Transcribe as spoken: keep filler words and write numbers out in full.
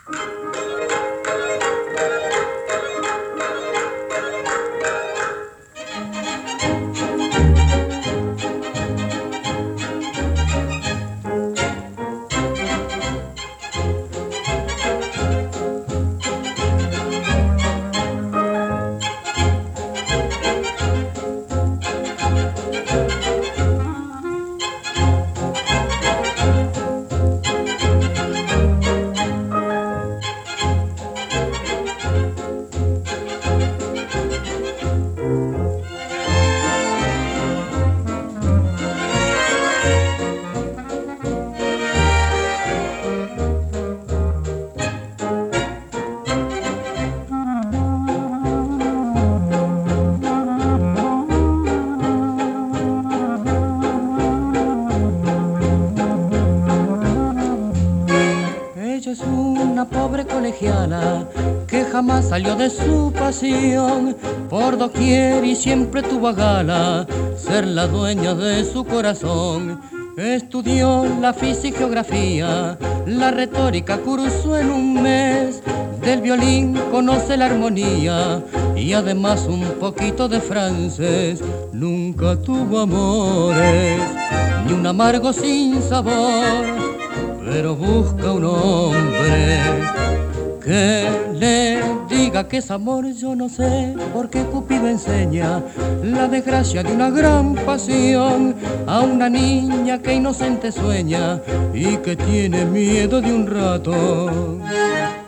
Ella es una pobre colegiala que jamás salió de su pasión, por doquier y siempre tuvo a gala ser la dueña de su corazón. Estudió la física y geografía, la retórica cursó en un mes, del violín conoce la armonía y además un poquito de francés. Nunca tuvo amores, ni un amargo sin sabor, pero busca un hombre que le diga que es amor. Yo no sé por qué Cupido enseña la desgracia de una gran pasión a una niña que inocente sueña y que tiene miedo de un ratón.